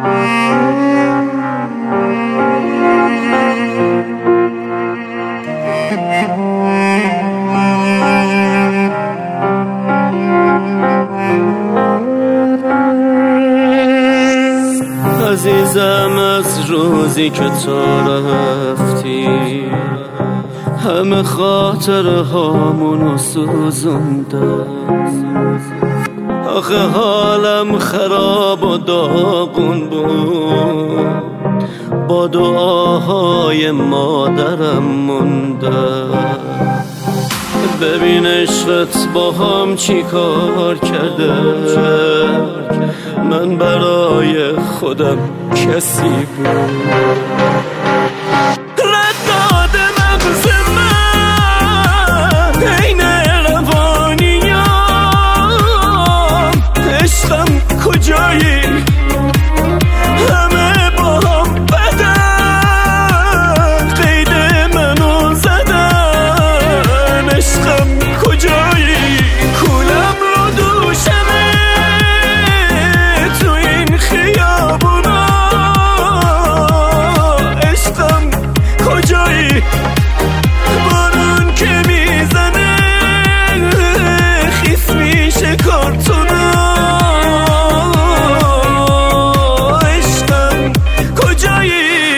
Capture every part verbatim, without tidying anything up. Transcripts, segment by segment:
عزیزم از روزی که تو رفتی همه خاطره هامونو سوزونده، آخه حالم خراب و داغون بود، با دعاهای مادرم مونده. ببین عشقت با هم چی کار کرده، من برای خودم کسی بود. رداد مغز من این روانیام، عشقم کجایی؟ همه با هم بدن، قید منو زدن، عشقم کجایی؟ کولم رو دوشمه تو این خیابونا، عشقم کجایی؟ بارون که میزنه خیس میشه کارتونا، عشقم کجایی؟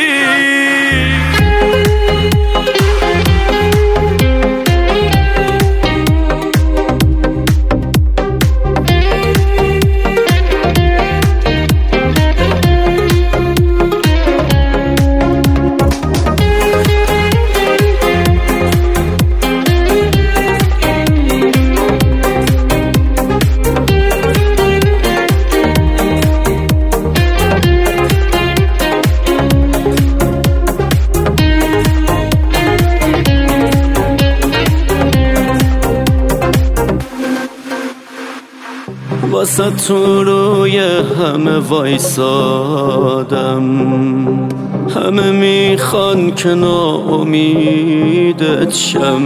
واسه تو روی همه وایسادم، همه میخوان که ناامیدت شم،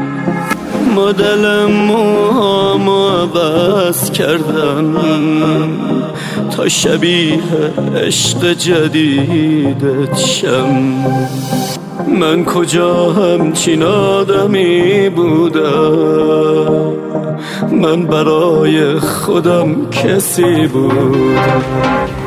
مدل موهامو عوض کردم تا شبیه عشق جدیدت شم. من کجا همچین آدمی بودم، من برای خودم کسی بودم.